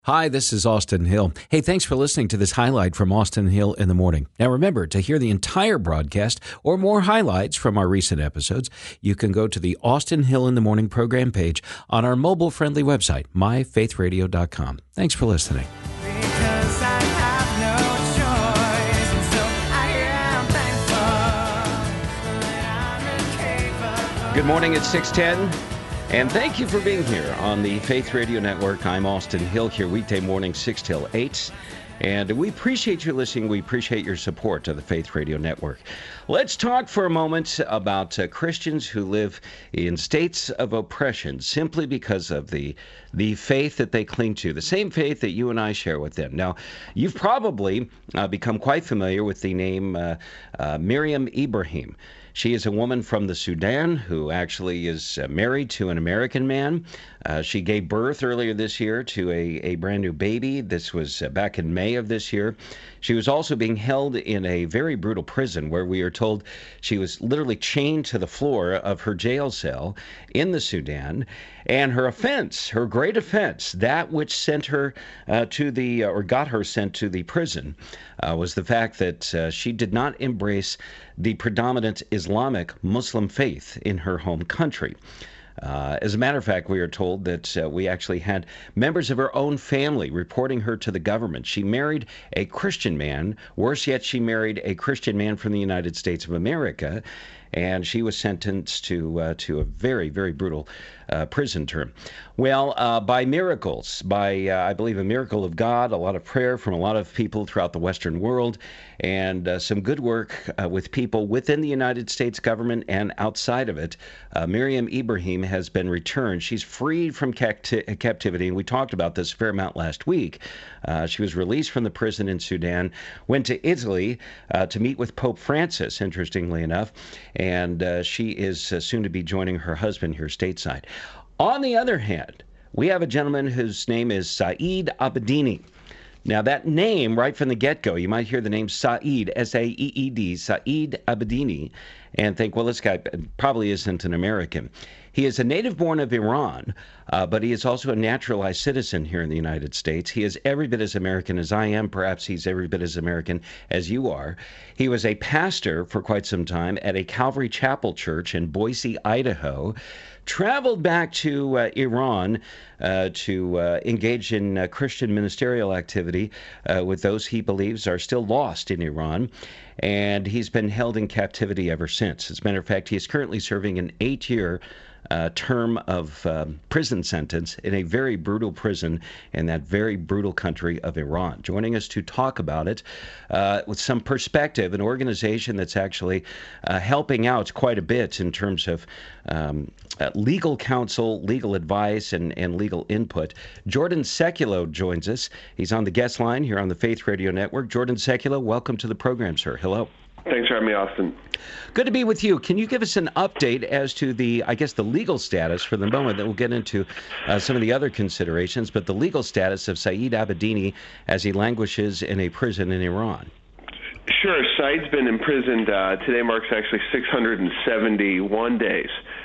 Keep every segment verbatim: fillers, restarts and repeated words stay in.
Hi, this is Austin Hill. Hey, thanks for listening to this highlight from Austin Hill in the Morning. Now remember, to hear the entire broadcast or more highlights from our recent episodes, you can go to the Austin Hill in the Morning program page on our mobile-friendly website, my faith radio dot com. Thanks for listening. Because I have no choice, and so I am thankful that I'm incapable. Good morning, it's six ten. And thank you for being here on the Faith Radio Network. I'm Austin Hill here weekday morning, six till eight. And we appreciate you listening. We appreciate your support of the Faith Radio Network. Let's talk for a moment about uh, Christians who live in states of oppression simply because of the the faith that they cling to, the same faith that you and I share with them. Now, you've probably uh, become quite familiar with the name uh, uh, Miriam Ibrahim. She is a woman from the Sudan who actually is uh, married to an American man. Uh, she gave birth earlier this year to a, a brand new baby. This was uh, back in May of this year. She was also being held in a very brutal prison where we are told she was literally chained to the floor of her jail cell in the Sudan. And her offense, her great offense, that which sent her uh, to the, uh, or got her sent to the prison, uh, was the fact that uh, she did not embrace the predominant Islamic Muslim faith in her home country. Uh, as a matter of fact, we are told that uh, we actually had members of her own family reporting her to the government. She married a Christian man. Worse yet, she married a Christian man from the United States of America, and she was sentenced to uh, to a very, very brutal uh, prison term. Well, uh, by miracles, by, uh, I believe, a miracle of God, a lot of prayer from a lot of people throughout the Western world, and uh, some good work uh, with people within the United States government and outside of it, uh, Miriam Ibrahim has been returned. She's freed from capti- captivity, and we talked about this a fair amount last week. Uh, she was released from the prison in Sudan, went to Italy uh, to meet with Pope Francis, interestingly enough, and uh, she is uh, soon to be joining her husband here stateside. On the other hand, we have a gentleman whose name is Saeed Abedini. Now, that name, right from the get-go, you might hear the name Saeed, S A E E D, Saeed Abedini, and think, well, this guy probably isn't an American. He is a native born of Iran, uh, but he is also a naturalized citizen here in the United States. He is every bit as American as I am. Perhaps he's every bit as American as you are. He was a pastor for quite some time at a Calvary Chapel church in Boise, Idaho, traveled back to uh, Iran uh, to uh, engage in uh, Christian ministerial activity uh, with those he believes are still lost in Iran. And he's been held in captivity ever since. As a matter of fact, he is currently serving an eight-year uh, term of um, prison sentence in a very brutal prison in that very brutal country of Iran. Joining us to talk about it uh, with some perspective, an organization that's actually uh, helping out quite a bit in terms of um, uh, legal counsel, legal advice, and, and legal input. Jordan Sekulow joins us. He's on the guest line here on the Faith Radio Network. Jordan Sekulow, welcome to the program, sir. Hello. Thanks for having me, Austin. Good to be with you. Can you give us an update as to the, I guess, the legal status for the moment? That we'll get into uh, some of the other considerations, but the legal status of Saeed Abedini as he languishes in a prison in Iran. Sure. Saeed's been imprisoned. Uh, today marks actually six hundred seventy-one days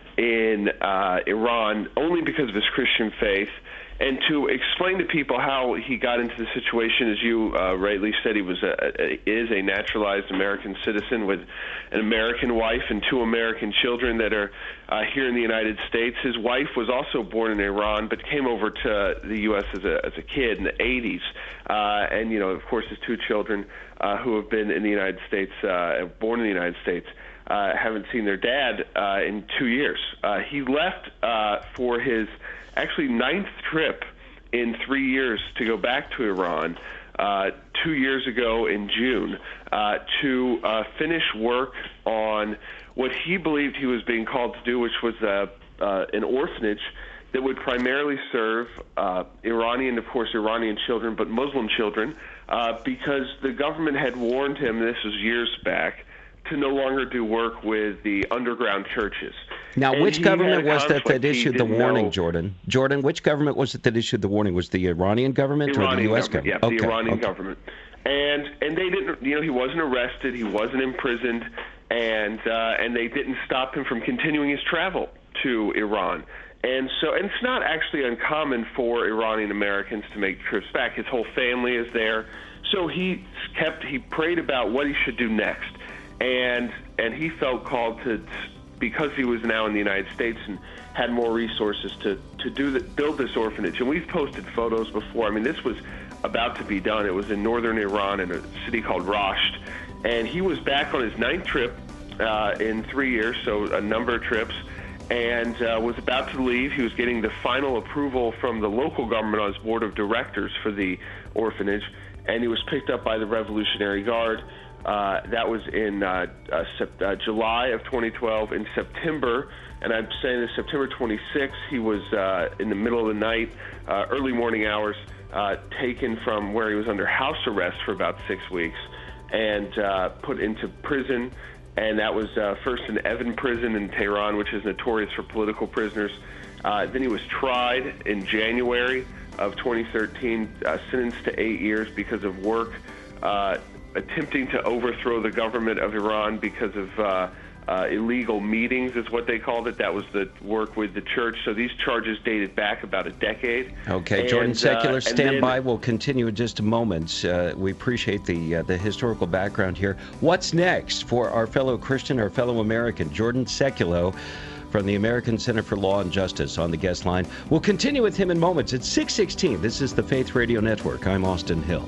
in uh, Iran, only because of his Christian faith. And to explain to people how he got into the situation, as you uh, rightly said, he was a, a, is a naturalized American citizen with an American wife and two American children that are uh, here in the United States. His wife was also born in Iran, but came over to the U S as a, as a kid in the eighties. Uh, and, you know, of course, his two children uh, who have been in the United States, uh, born in the United States, uh, haven't seen their dad uh, in two years. Uh, he left uh, for his actually ninth trip in three years to go back to Iran uh, two years ago in June uh, to uh, finish work on what he believed he was being called to do, which was uh, uh, an orphanage that would primarily serve uh, Iranian, of course, Iranian children, but Muslim children, uh, because the government had warned him, this was years back, to no longer do work with the underground churches. Now, And which he government had a was that that conflict he issued the didn't warning, know. Jordan? Jordan, which government was it that issued the warning? Was the Iranian government or the Iranian U S government, government? yeah, the Iranian okay. government. And and they didn't, you know, he wasn't arrested, he wasn't imprisoned, and uh, and they didn't stop him from continuing his travel to Iran. And so, and it's not actually uncommon for Iranian Americans to make trips back. His whole family is there. So he kept, he prayed about what he should do next. And, and he felt called to, because he was now in the United States and had more resources to, to do the, build this orphanage. And we've posted photos before. I mean, this was about to be done. It was in northern Iran in a city called Rasht. And he was back on his ninth trip uh, in three years, so a number of trips, and uh, was about to leave. He was getting the final approval from the local government on his board of directors for the orphanage, and he was picked up by the Revolutionary Guard. Uh, that was in uh, uh, sep- uh, July of twenty twelve. In September, and I'm saying this, September twenty-sixth, he was uh, in the middle of the night, uh, early morning hours, uh, taken from where he was under house arrest for about six weeks and uh, put into prison. And that was uh, first in Evin prison in Tehran, which is notorious for political prisoners. Uh, then he was tried in January of twenty thirteen, uh, sentenced to eight years because of work uh, attempting to overthrow the government of Iran because of uh, uh, illegal meetings, is what they called it. That was the work with the church. So these charges dated back about a decade. Okay, and, Jordan Secular, uh, stand then, by. We'll continue in just a moment. Uh, we appreciate the uh, the historical background here. What's next for our fellow Christian, our fellow American, Jordan Secular from the American Center for Law and Justice on the guest line. We'll continue with him in moments. It's six sixteen. This is the Faith Radio Network. I'm Austin Hill.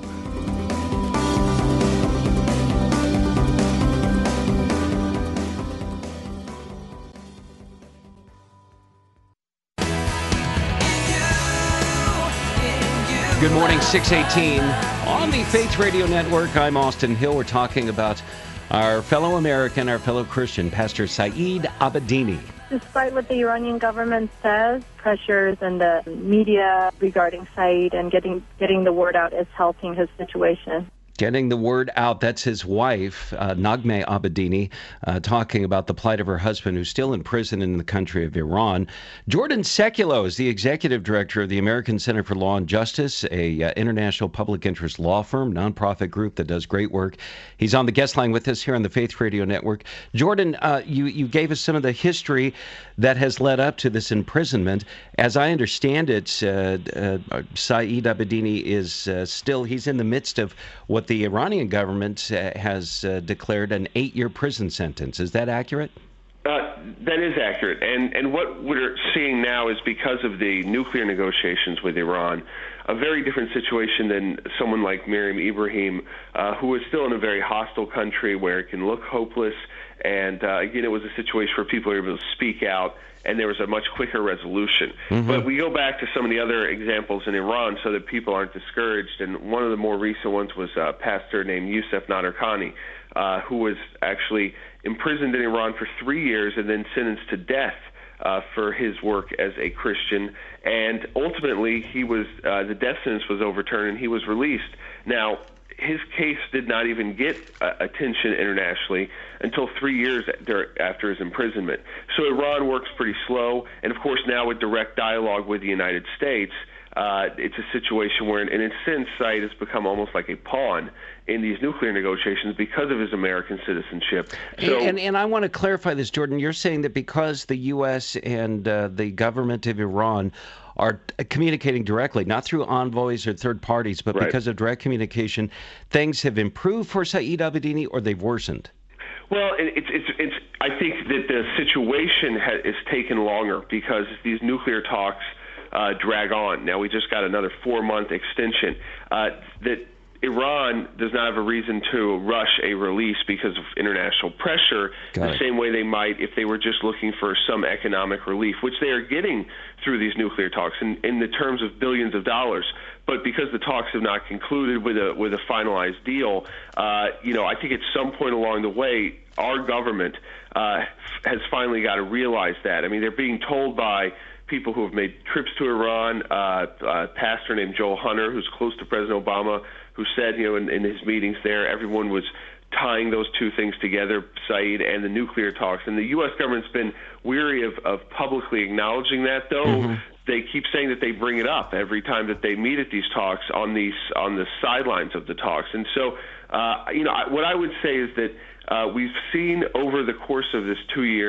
Good morning, six eighteen on the Faith Radio Network. I'm Austin Hill. We're talking about our fellow American, our fellow Christian, Pastor Saeed Abedini. Despite what the Iranian government says, pressures and the media regarding Saeed and getting getting the word out is helping his situation. Getting the word out. That's his wife, uh, Naghmeh Abedini, uh, talking about the plight of her husband, who's still in prison in the country of Iran. Jordan Secular is the executive director of the American Center for Law and Justice, a uh, international public interest law firm, nonprofit group that does great work. He's on the guest line with us here on the Faith Radio Network. Jordan, uh, you, you gave us some of the history that has led up to this imprisonment. As I understand it, uh, uh, Saeed Abedini is uh, still, he's in the midst of what the Iranian government uh, has uh, declared an eight-year prison sentence. Is that accurate? Uh, that is accurate. And, and what we're seeing now is because of the nuclear negotiations with Iran, a very different situation than someone like Miriam Ibrahim, uh, who is still in a very hostile country where it can look hopeless. And, uh, again, it was a situation where people were able to speak out, and there was a much quicker resolution. Mm-hmm. But we go back to some of the other examples in Iran so that people aren't discouraged. And one of the more recent ones was a pastor named Youssef Nadarkhani, uh, who was actually imprisoned in Iran for three years and then sentenced to death uh, for his work as a Christian. And ultimately, he was uh, the death sentence was overturned, and he was released. Now, his case did not even get uh, attention internationally until three years after his imprisonment. So Iran works pretty slow, and of course now with direct dialogue with the United States, uh, it's a situation where, in a sense, Saeed has become almost like a pawn in these nuclear negotiations because of his American citizenship. So, and, and, and I want to clarify this, Jordan. You're saying that because the U S and uh, the government of Iran are communicating directly, not through envoys or third parties, but right. because of direct communication, things have improved for Saeed Abedini, or they've worsened? Well, it's it's it's. I think that the situation has is taken longer because these nuclear talks uh, drag on. Now we just got another four-month extension. Uh, that Iran does not have a reason to rush a release because of international pressure, Got the it. same way they might if they were just looking for some economic relief, which they are getting through these nuclear talks in, in the terms of billions of dollars. But because the talks have not concluded with a with a finalized deal, uh, you know, I think at some point along the way, our government uh, has finally got to realize that. I mean, they're being told by people who have made trips to Iran, uh, a pastor named Joel Hunter, who's close to President Obama, who said, you know, in, in his meetings there, everyone was tying those two things together, Saeed and the nuclear talks. And the U S government's been weary of, of publicly acknowledging that, though. Mm-hmm. They keep saying that they bring it up every time that they meet at these talks on these on the sidelines of the talks. And so, uh, you know, I, what I would say is that uh, we've seen over the course of this two years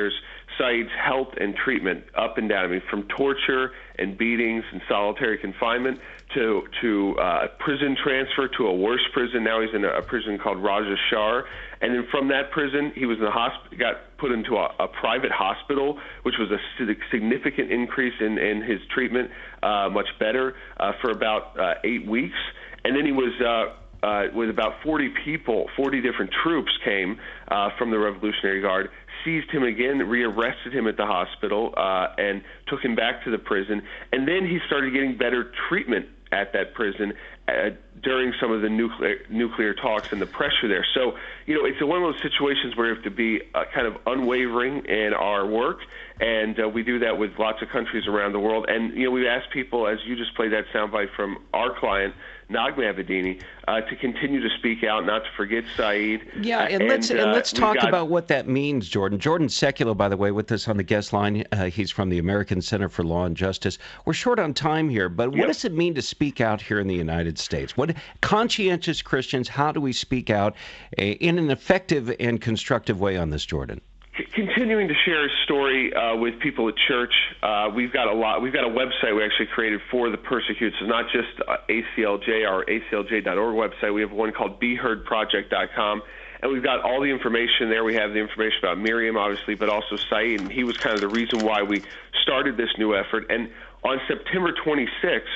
Saeed's health and treatment up and down. I mean, from torture and beatings and solitary confinement to to uh, prison transfer to a worse prison. Now he's in a, a prison called Raja Shar. And then from that prison, he was in the hosp- got put into a, a private hospital, which was a significant increase in, in his treatment, uh, much better, uh, for about uh, eight weeks. And then he was... Uh, Uh, with about forty people, forty different troops came uh, from the Revolutionary Guard, seized him again, rearrested him at the hospital, uh, and took him back to the prison. And then he started getting better treatment at that prison uh, during some of the nuclear nuclear talks and the pressure there. So, you know, it's one of those situations where we have to be uh, kind of unwavering in our work, and uh, we do that with lots of countries around the world. And, you know, we've asked people, as you just played that soundbite from our client, Naghmeh Abedini, uh, to continue to speak out, not to forget Saeed. Yeah, and, and let's uh, and let's talk got, about what that means, Jordan. Jordan Sekulow, by the way, with us on the guest line. Uh, he's from the American Center for Law and Justice. We're short on time here, but what yep. does it mean to speak out here in the United States? What conscientious Christians, how do we speak out uh, in an effective and constructive way on this, Jordan? Continuing to share his story uh, with people at church. Uh, we've got a lot. We've got a website we actually created for the persecuted. So not just uh, A C L J, our A C L J dot org website. We have one called be heard project dot com, and we've got all the information there. We have the information about Miriam, obviously, but also Saeed, and he was kind of the reason why we started this new effort. And on September twenty-sixth,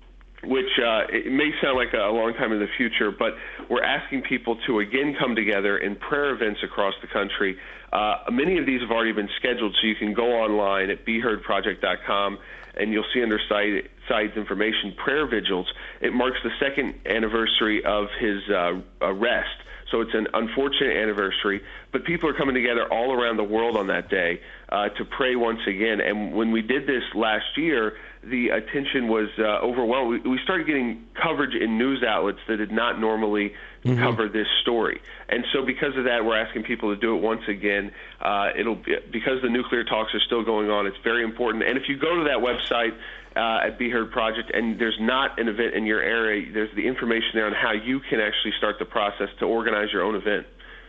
which uh, it may sound like a long time in the future, but we're asking people to again come together in prayer events across the country. Uh, many of these have already been scheduled, so you can go online at be heard project dot com, and you'll see under Saeed, Saeed's information, prayer vigils. It marks the second anniversary of his uh, arrest. So it's an unfortunate anniversary, but people are coming together all around the world on that day uh, to pray once again. And when we did this last year, the attention was uh, overwhelming. We, we started getting coverage in news outlets that did not normally mm-hmm. cover this story. And so because of that, we're asking people to do it once again. Uh, it'll be, because the nuclear talks are still going on, it's very important. And if you go to that website, Uh, at Be Heard Project, and there's not an event in your area, there's the information there on how you can actually start the process to organize your own event.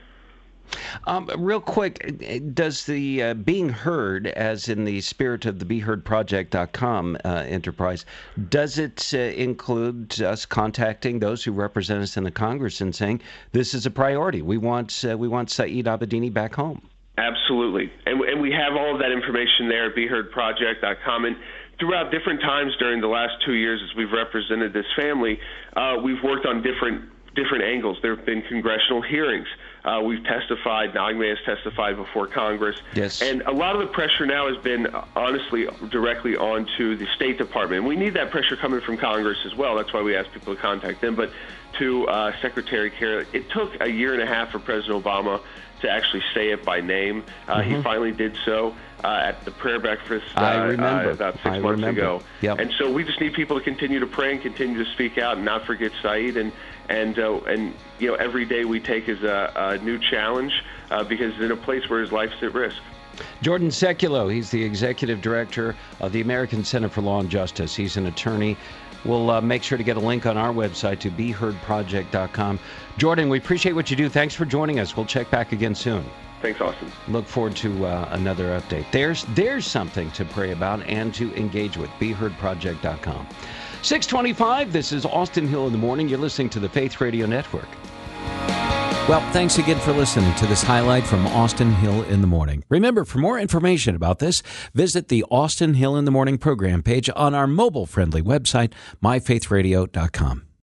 Um, real quick, does the uh, being heard, as in the spirit of the be heard project dot com uh, enterprise, does it uh, include us contacting those who represent us in the Congress and saying, this is a priority, we want uh, we want Saeed Abedini back home? Absolutely. And, and we have all of that information there at be heard project dot com. And throughout different times during the last two years as we've represented this family, uh, we've worked on different different angles. There have been congressional hearings. Uh, we've testified. Naghmeh has testified before Congress. Yes. And a lot of the pressure now has been, honestly, directly onto the State Department. We need that pressure coming from Congress as well. That's why we ask people to contact them. But to uh, Secretary Kerry, it took a year and a half for President Obama to actually say it by name. Uh, mm-hmm. He finally did so uh, at the prayer breakfast uh, I remember. Uh, about six I months remember. ago. Yep. And so we just need people to continue to pray and continue to speak out and not forget Saeed. And and uh, and you know, every day we take is a, a new challenge uh, because it's in a place where his life's at risk. Jordan Sekulow, he's the executive director of the American Center for Law and Justice. He's an attorney. We'll uh, make sure to get a link on our website to be heard project dot com. Jordan, we appreciate what you do. Thanks for joining us. We'll check back again soon. Thanks, Austin. Look forward to uh, another update. There's there's something to pray about and to engage with. be heard project dot com. six twenty-five, this is Austin Hill in the Morning. You're listening to the Faith Radio Network. Well, thanks again for listening to this highlight from Austin Hill in the Morning. Remember, for more information about this, visit the Austin Hill in the Morning program page on our mobile-friendly website, my faith radio dot com.